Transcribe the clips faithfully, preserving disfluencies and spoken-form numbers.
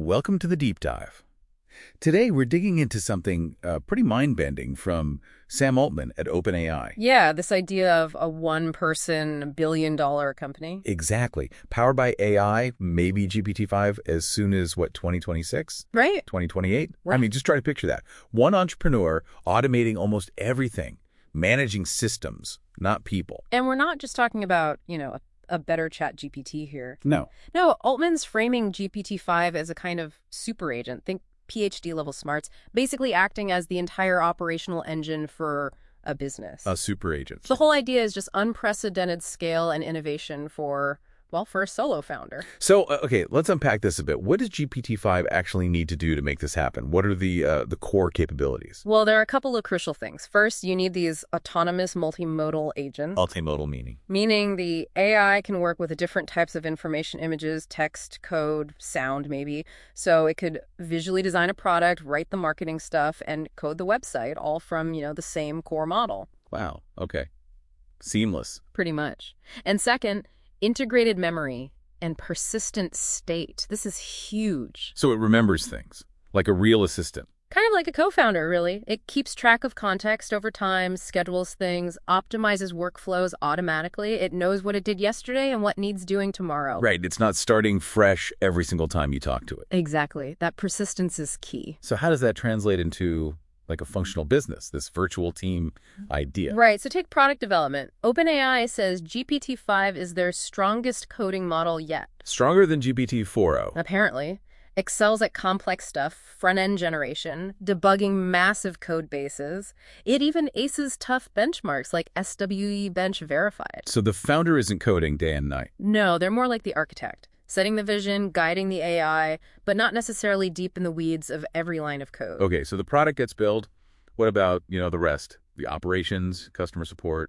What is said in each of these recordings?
Welcome to the Deep Dive. Today, we're digging into something uh, pretty mind-bending from Sam Altman at OpenAI. Yeah, this idea of a one-person, billion-dollar company. Exactly. Powered by A I, maybe G P T five as soon as, what, twenty twenty-six? Right. twenty twenty-eight? Right. I mean, just try to picture that. One entrepreneur automating almost everything, managing systems, not people. And we're not just talking about, you know, a, a better chat G P T here. No. No, Altman's framing G P T five as a kind of super agent. Think PhD level smarts, basically acting as the entire operational engine for a business. A super agent. The whole idea is just unprecedented scale and innovation for, well, for a solo founder. So, uh, okay, let's unpack this a bit. What does G P T five actually need to do to make this happen? What are the uh, the core capabilities? Well, there are a couple of crucial things. First, you need these autonomous multimodal agents. Multimodal meaning? Meaning the A I can work with different types of information, images, text, code, sound maybe. So it could visually design a product, write the marketing stuff, and code the website, all from, you know, the same core model. Wow, okay. Seamless. Pretty much. And second, integrated memory and persistent state. This is huge. So it remembers things, like a real assistant. Kind of like a co-founder, really. It keeps track of context over time, schedules things, optimizes workflows automatically. It knows what it did yesterday and what needs doing tomorrow. Right, it's not starting fresh every single time you talk to it. Exactly. That persistence is key. So how does that translate into like a functional business, this virtual team idea? Right, so take product development. OpenAI says G P T five is their strongest coding model yet. Stronger than G P T four o. Apparently. Excels at complex stuff, front-end generation, debugging massive code bases. It even aces tough benchmarks like S W E Bench Verified. So the founder isn't coding day and night. No, they're more like the architect, setting the vision, guiding the A I, but not necessarily deep in the weeds of every line of code. Okay, so the product gets built. What about, you know, the rest? The operations, customer support,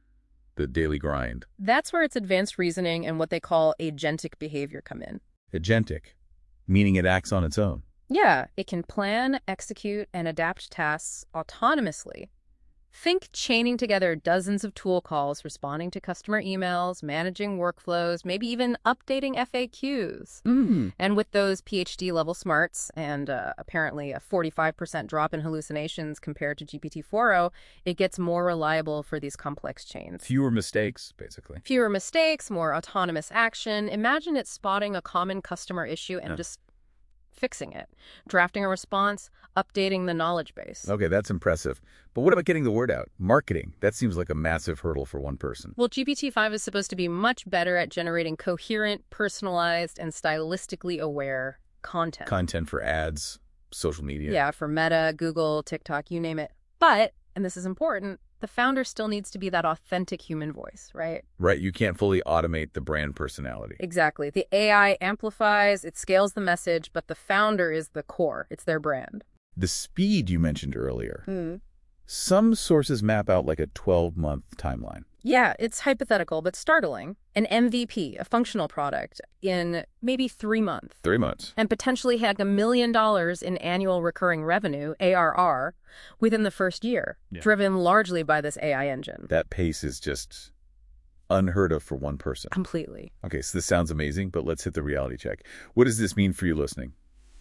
the daily grind. That's where its advanced reasoning and what they call agentic behavior come in. Agentic, meaning it acts on its own. Yeah, it can plan, execute, and adapt tasks autonomously. Think chaining together dozens of tool calls, responding to customer emails, managing workflows, maybe even updating F A Qs. Mm. And with those PhD level smarts and uh, apparently a forty-five percent drop in hallucinations compared to G P T four o, it gets more reliable for these complex chains. Fewer mistakes, basically. Fewer mistakes, more autonomous action. Imagine it spotting a common customer issue and Yeah. just fixing it, drafting a response, updating the knowledge base. Okay, that's impressive. But what about getting the word out? Marketing, that seems like a massive hurdle for one person. Well, G P T five is supposed to be much better at generating coherent, personalized, and stylistically aware content. Content for ads, social media. Yeah, for Meta, Google, TikTok, you name it. But, and this is important, the founder still needs to be that authentic human voice, right? Right, you can't fully automate the brand personality. Exactly. The A I amplifies, it scales the message, but the founder is the core. It's their brand. The speed you mentioned earlier. Mm. Some sources map out like a twelve-month timeline. Yeah, it's hypothetical, but startling. An M V P, a functional product, in maybe three months. Three months. And potentially had a million dollars in annual recurring revenue, A R R, within the first year, Yeah. driven largely by this A I engine. That pace is just unheard of for one person. Completely. Okay, so this sounds amazing, but let's hit the reality check. What does this mean for you listening?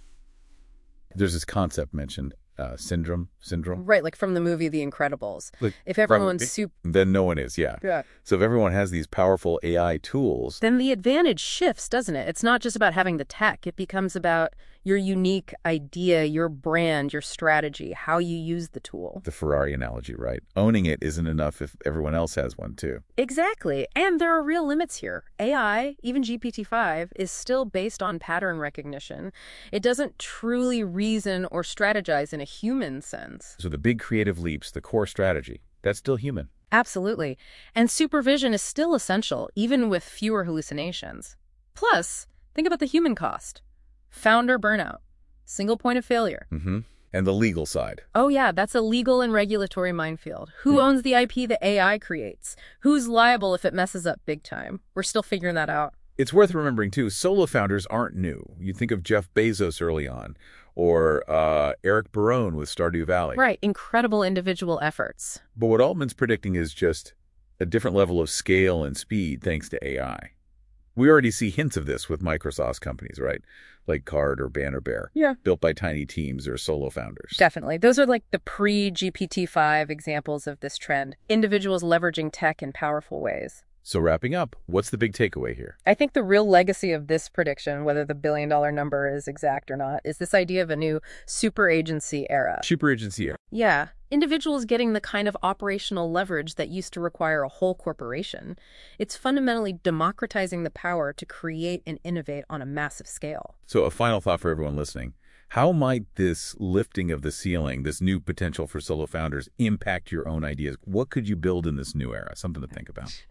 There's this concept mentioned, uh, syndrome, syndrome. Right, like from the movie The Incredibles. Like, If everyone's super... Then no one is, yeah. Yeah. So if everyone has these powerful A I tools, Then the advantage shifts, doesn't it? It's not just about having the tech. It becomes about your unique idea, your brand, your strategy, how you use the tool. the Ferrari analogy, right? Owning it isn't enough if everyone else has one too. Exactly. And there are real limits here. A I, even G P T five, is still based on pattern recognition. It doesn't truly reason or strategize in a human sense. So the big creative leaps, the core strategy, that's still human. Absolutely. And supervision is still essential, even with fewer hallucinations. Plus, think about the human cost. Founder burnout. Single point of failure. Mm-hmm. And the legal side. Oh yeah, that's a legal and regulatory minefield. Who Hmm. owns the I P that A I creates? Who's liable if it messes up big time? We're still figuring that out. It's worth remembering, too, solo founders aren't new. You think of Jeff Bezos early on, or uh, Eric Barone with Stardew Valley. Right, incredible individual efforts. But what Altman's predicting is just a different level of scale and speed thanks to A I. We already see hints of this with Microsoft companies, right? Like Card or Banner Bear. Yeah. Built by tiny teams or solo founders. Definitely. Those are like the pre-G P T five examples of this trend. Individuals leveraging tech in powerful ways. So wrapping up, what's the big takeaway here? I think the real legacy of this prediction, whether the billion dollar number is exact or not, is this idea of a new super agency era. Super agency era. Yeah. Individuals getting the kind of operational leverage that used to require a whole corporation. It's fundamentally democratizing the power to create and innovate on a massive scale. So a final thought for everyone listening. How might this lifting of the ceiling, this new potential for solo founders, impact your own ideas? What could you build in this new era? Something to think about.